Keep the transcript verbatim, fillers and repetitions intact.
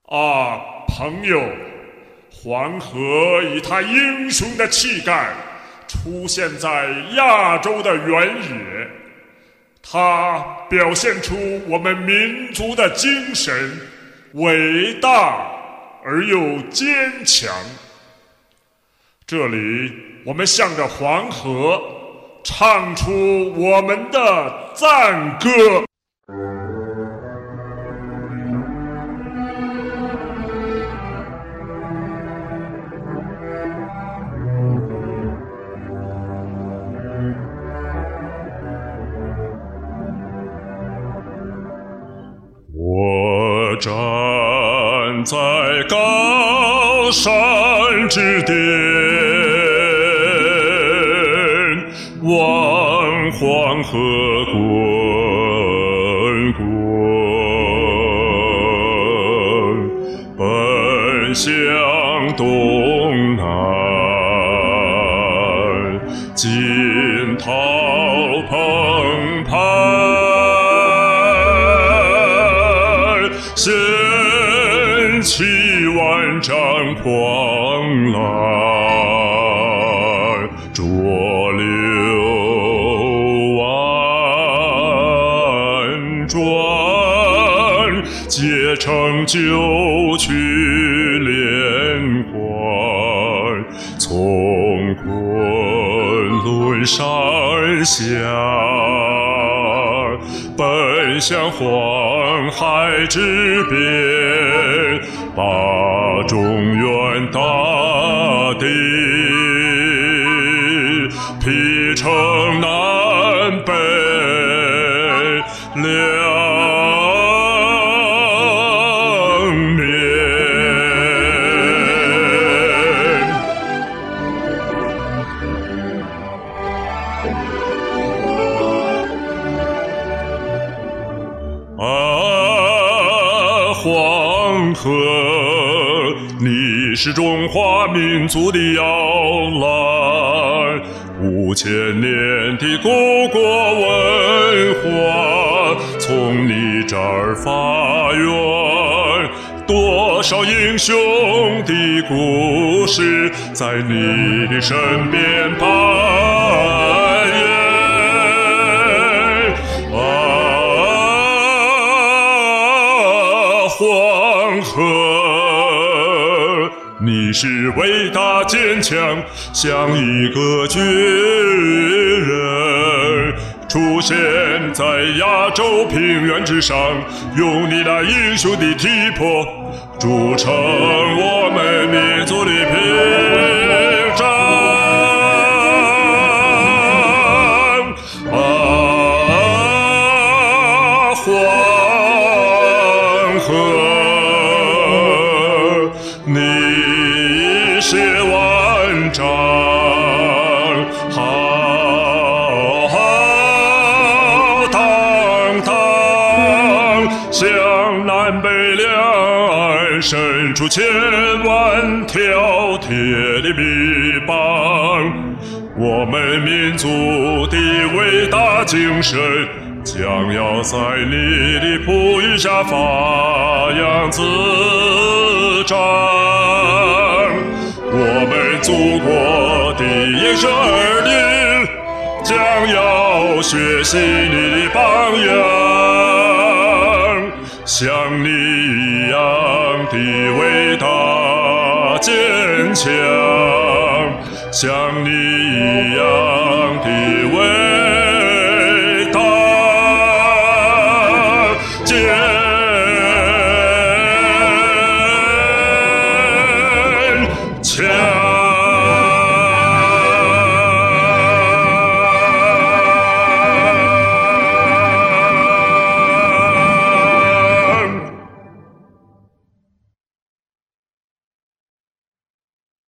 啊，朋友，黄河以他英雄的气概出现在亚洲的原野，他表现出我们民族的精神，伟大而又坚强。这里，我们向着黄河唱出我们的赞歌。我站在高山之巅，望黄河滚滚，奔向东南，惊涛澎湃，掀起万丈狂澜，浊流婉转，结成九曲连环，从昆仑山下奔向黄海之边，把中原大地劈成南北两面。啊，黄河，你是中华民族的摇篮，五千年的故国文化从你这儿发源，多少英雄的故事在你的身边扮演。啊，黄河，你是伟大坚强，像一个巨人，出现在亚洲平原之上，用你那英雄的体魄筑成我们民族的屏障。啊，黄河，你是万丈浩浩荡荡，向南北两岸伸出千万条铁的臂膀，我们民族的伟大精神将要在你的哺育下发扬滋长，我们祖国的英雄儿女将要学习你的榜样，像你一样的伟大坚强，像你一样